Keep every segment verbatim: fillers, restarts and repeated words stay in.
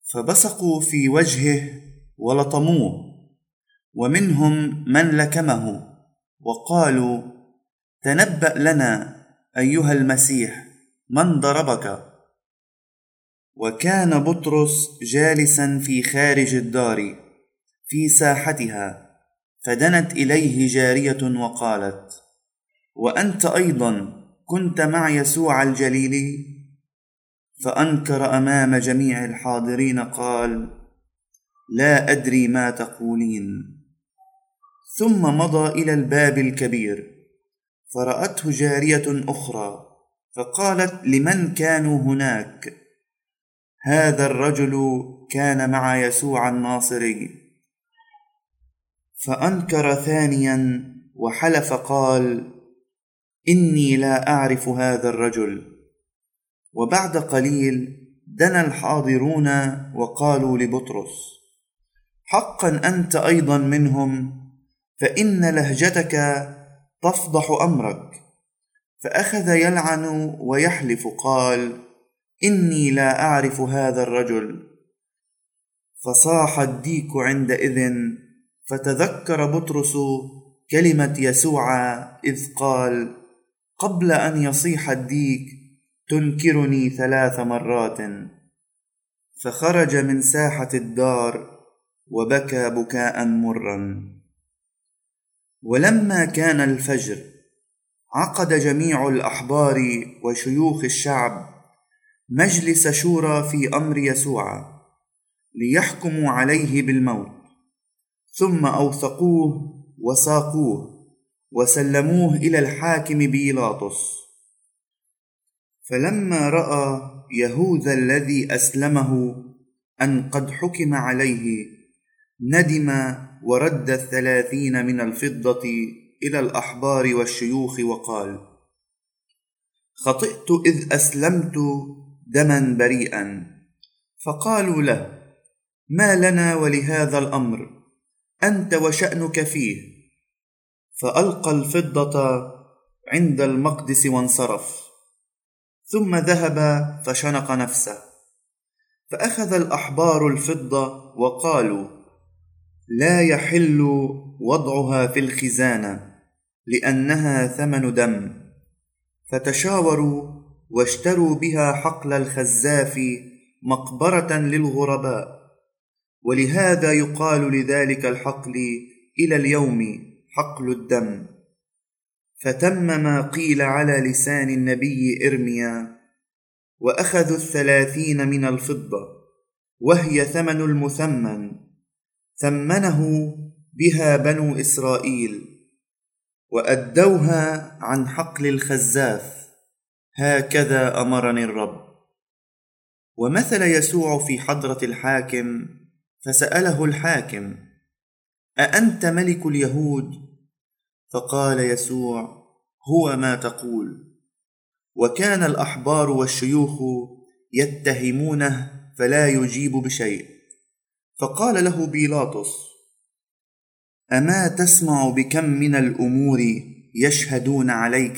فبصقوا في وجهه ولطموه، ومنهم من لكمه وقالوا: تنبأ لنا أيها المسيح، من ضربك؟ وكان بطرس جالسا في خارج الدار في ساحتها، فدنت إليه جارية وقالت: وأنت أيضا كنت مع يسوع الجليلي؟ فأنكر أمام جميع الحاضرين قال: لا أدري ما تقولين. ثم مضى إلى الباب الكبير، فرأته جارية أخرى، فقالت لمن كانوا هناك: هذا الرجل كان مع يسوع الناصري. فأنكر ثانيا وحلف قال: إني لا أعرف هذا الرجل. وبعد قليل دنا الحاضرون وقالوا لبطرس: حقا أنت أيضا منهم، فإن لهجتك تفضح أمرك. فأخذ يلعن ويحلف قال: إني لا أعرف هذا الرجل. فصاح الديك عندئذ، فتذكر بطرس كلمة يسوع إذ قال: قبل أن يصيح الديك تنكرني ثلاث مرات. فخرج من ساحة الدار وبكى بكاء مرا. ولما كان الفجر عقد جميع الأحبار وشيوخ الشعب مجلس شورى في أمر يسوع ليحكموا عليه بالموت، ثم أوثقوه وساقوه وسلموه إلى الحاكم بيلاطس. فلما رأى يهوذا الذي أسلمه أن قد حكم عليه، ندم ورد الثلاثين من الفضة إلى الأحبار والشيوخ وقال: خطئت إذ أسلمت دما بريئا. فقالوا له: ما لنا ولهذا الأمر؟ أنت وشأنك فيه. فألقى الفضة عند المقدس وانصرف، ثم ذهب فشنق نفسه. فأخذ الأحبار الفضة وقالوا: لا يحل وضعها في الخزانة، لأنها ثمن دم. فتشاوروا واشتروا بها حقل الخزاف مقبرة للغرباء، ولهذا يقال لذلك الحقل إلى اليوم حقل الدم. فتم ما قيل على لسان النبي إرميا: وأخذوا الثلاثين من الفضة، وهي ثمن المثمن، ثمنه بها بنو إسرائيل، وأدوها عن حقل الخزاف، هكذا أمرني الرب. ومثل يسوع في حضرة الحاكم، فسأله الحاكم: أأنت ملك اليهود؟ فقال يسوع: هو ما تقول. وكان الأحبار والشيوخ يتهمونه فلا يجيب بشيء. فقال له بيلاطس: أما تسمع بكم من الأمور يشهدون عليك؟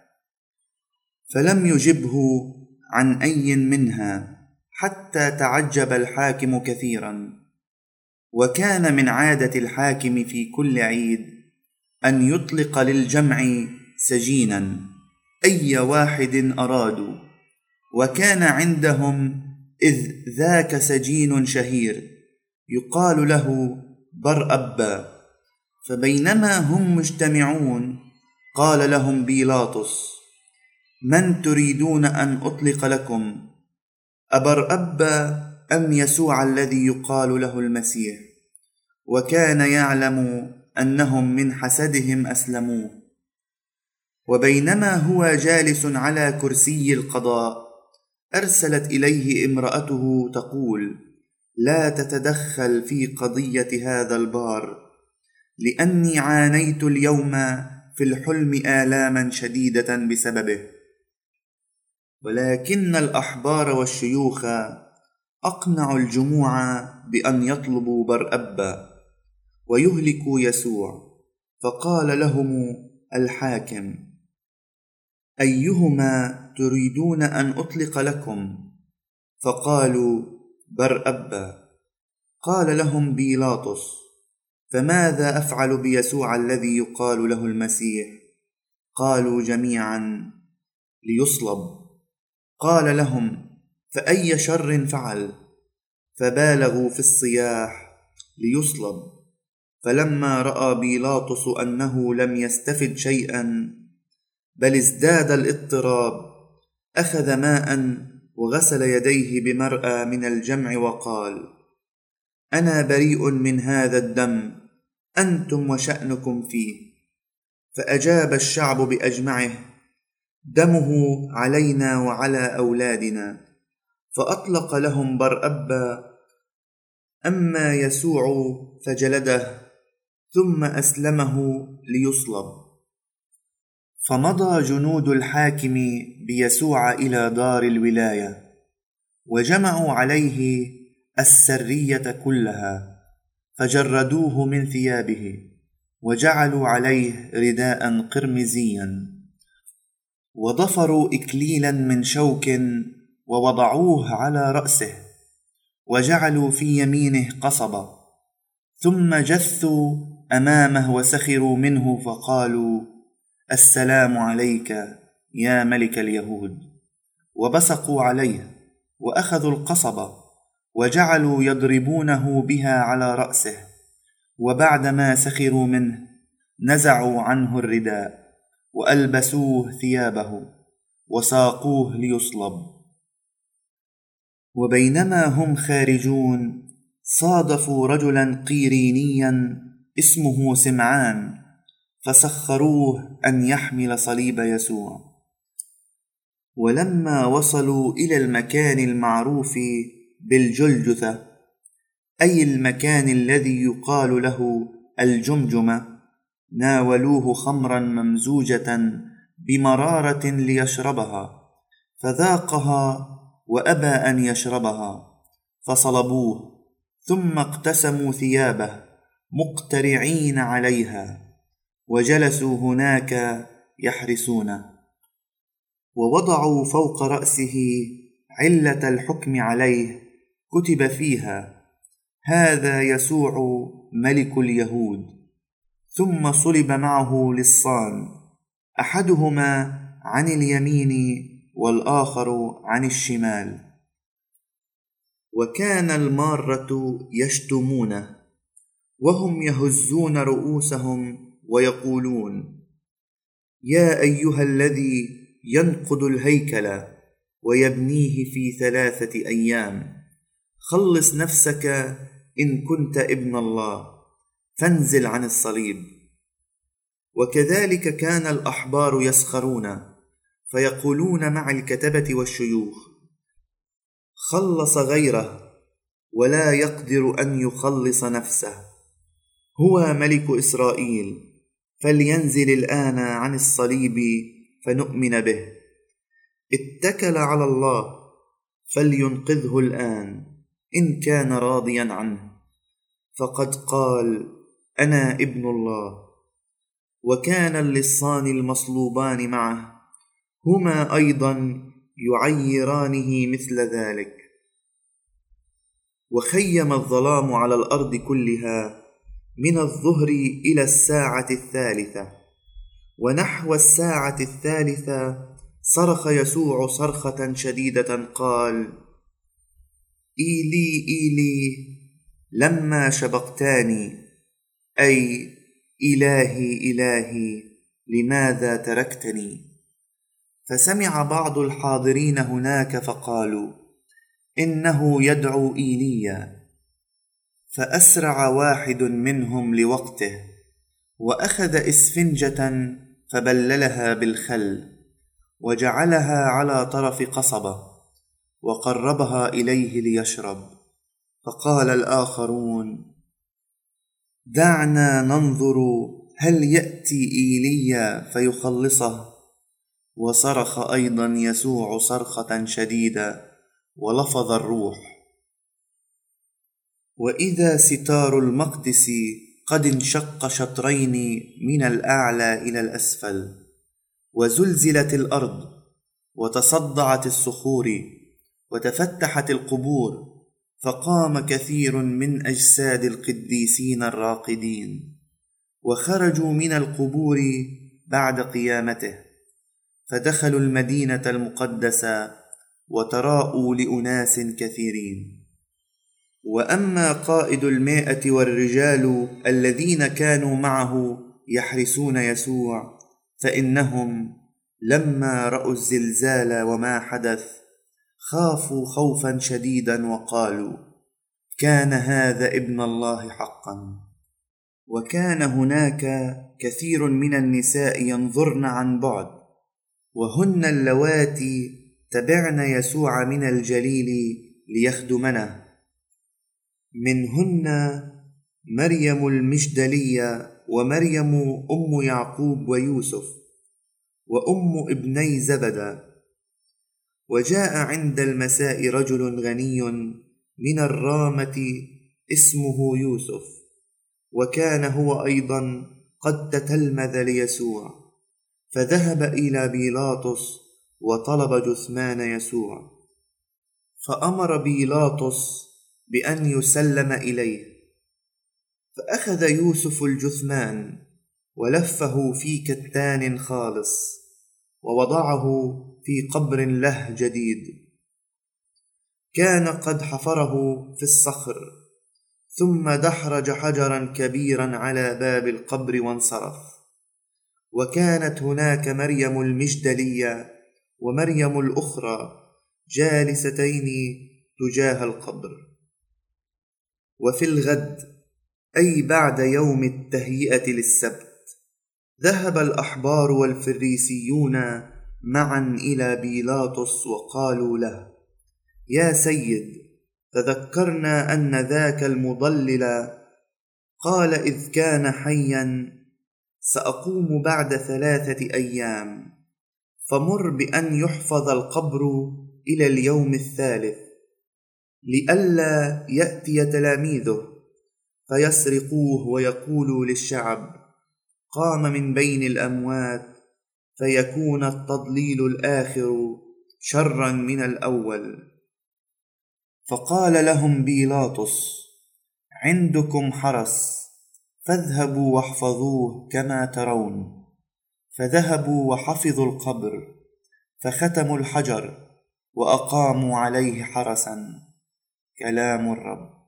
فلم يجبه عن أي منها، حتى تعجب الحاكم كثيرا. وكان من عادة الحاكم في كل عيد أن يطلق للجمع سجينا أي واحد أرادوا، وكان عندهم إذ ذاك سجين شهير يقال له برأبا. فبينما هم مجتمعون قال لهم بيلاطس: من تريدون أن أطلق لكم، أبرأبا أم يسوع الذي يقال له المسيح؟ وكان يعلم أنهم من حسدهم أسلموه. وبينما هو جالس على كرسي القضاء، أرسلت إليه امرأته تقول: لا تتدخل في قضية هذا البار، لأني عانيت اليوم في الحلم آلاما شديدة بسببه. ولكن الأحبار والشيوخ أقنعوا الجموع بأن يطلبوا برأبا ويهلكوا يسوع. فقال لهم الحاكم: أيهما تريدون أن أطلق لكم؟ فقالوا: برأبا. قال لهم بيلاطس: فماذا أفعل بيسوع الذي يقال له المسيح؟ قالوا جميعا: ليصلب. قال لهم: فأي شر فعل؟ فبالغوا في الصياح: ليصلب. فلما رأى بيلاطس أنه لم يستفد شيئا بل ازداد الاضطراب، أخذ ماء وغسل يديه بمرأى من الجمع وقال: أنا بريء من هذا الدم، أنتم وشأنكم فيه. فأجاب الشعب بأجمعه: دمه علينا وعلى أولادنا. فأطلق لهم برأبا، أما يسوع فجلده، ثم أسلمه ليصلب. فمضى جنود الحاكم بيسوع إلى دار الولاية، وجمعوا عليه السرية كلها، فجردوه من ثيابه، وجعلوا عليه رداء قرمزيا، وضفروا إكليلا من شوك ووضعوه على رأسه، وجعلوا في يمينه قصبة، ثم جثوا أمامه وسخروا منه فقالوا: السلام عليك يا ملك اليهود. وبصقوا عليه وأخذوا القصبة وجعلوا يضربونه بها على رأسه، وبعدما سخروا منه نزعوا عنه الرداء وألبسوه ثيابه وساقوه ليصلب. وبينما هم خارجون صادفوا رجلا قيرينيا اسمه سمعان، فسخروه أن يحمل صليب يسوع. ولما وصلوا إلى المكان المعروف بالجلجثة، أي المكان الذي يقال له الجمجمة، ناولوه خمرا ممزوجة بمرارة ليشربها، فذاقها وأبى أن يشربها، فصلبوه، ثم اقتسموا ثيابه مقترعين عليها، وجلسوا هناك يحرسونه. ووضعوا فوق رأسه علة الحكم عليه، كتب فيها: هذا يسوع ملك اليهود. ثم صلب معه لصان، أحدهما عن اليمين والآخر عن الشمال. وكان المارة يشتمونه، وهم يهزون رؤوسهم ويقولون: يا أيها الذي ينقض الهيكل ويبنيه في ثلاثة أيام، خلص نفسك إن كنت ابن الله، فانزل عن الصليب. وكذلك كان الأحبار يسخرون، فيقولون مع الكتبة والشيوخ: خلص غيره ولا يقدر أن يخلص نفسه، هو ملك إسرائيل، فلينزل الآن عن الصليب فنؤمن به. اتكل على الله، فلينقذه الآن إن كان راضيا عنه، فقد قال: أنا ابن الله. وكان اللصان المصلوبان معه هما أيضا يعيرانه مثل ذلك. وخيم الظلام على الأرض كلها من الظهر إلى الساعة الثالثة. ونحو الساعة الثالثة صرخ يسوع صرخة شديدة قال: إيلي إيلي لما شبقتاني، أي إلهي إلهي لماذا تركتني؟ فسمع بعض الحاضرين هناك فقالوا: إنه يدعو إيليا. فأسرع واحد منهم لوقته، وأخذ إسفنجة فبللها بالخل، وجعلها على طرف قصبة، وقربها إليه ليشرب. فقال الآخرون: دعنا ننظر هل يأتي إيليا فيخلصه. وصرخ أيضا يسوع صرخة شديدة، ولفظ الروح. وإذا ستار المقدس قد انشق شطرين من الأعلى إلى الأسفل، وزلزلت الأرض، وتصدعت الصخور، وتفتحت القبور، فقام كثير من أجساد القديسين الراقدين، وخرجوا من القبور بعد قيامته، فدخلوا المدينة المقدسة وتراءوا لأناس كثيرين. وأما قائد المائة والرجال الذين كانوا معه يحرسون يسوع، فإنهم لما رأوا الزلزال وما حدث خافوا خوفا شديدا، وقالوا: كان هذا ابن الله حقا. وكان هناك كثير من النساء ينظرن عن بعد، وهن اللواتي تبعن يسوع من الجليل ليخدمنه، منهن مريم المجدلية، ومريم أم يعقوب ويوسف، وأم ابني زبدة. وجاء عند المساء رجل غني من الرامة اسمه يوسف، وكان هو أيضا قد تتلمذ ليسوع، فذهب إلى بيلاطس وطلب جثمان يسوع. فأمر بيلاطس بأن يسلم إليه، فأخذ يوسف الجثمان ولفه في كتان خالص، ووضعه في قبر له جديد كان قد حفره في الصخر، ثم دحرج حجرا كبيرا على باب القبر وانصرف. وكانت هناك مريم المجدلية ومريم الأخرى جالستين تجاه القبر. وفي الغد، أي بعد يوم التهيئة للسبت، ذهب الأحبار والفريسيون معا إلى بيلاطس وقالوا له: يا سيد، تذكرنا أن ذاك المضلل قال إذ كان حيا: سأقوم بعد ثلاثة أيام، فمر بأن يحفظ القبر إلى اليوم الثالث، لئلا يأتي تلاميذه فيسرقوه ويقولوا للشعب: قام من بين الأموات، فيكون التضليل الآخر شرا من الأول. فقال لهم بيلاطس: عندكم حرس، فاذهبوا واحفظوه كما ترون. فذهبوا وحفظوا القبر، فختموا الحجر وأقاموا عليه حرسا. كلام الرب.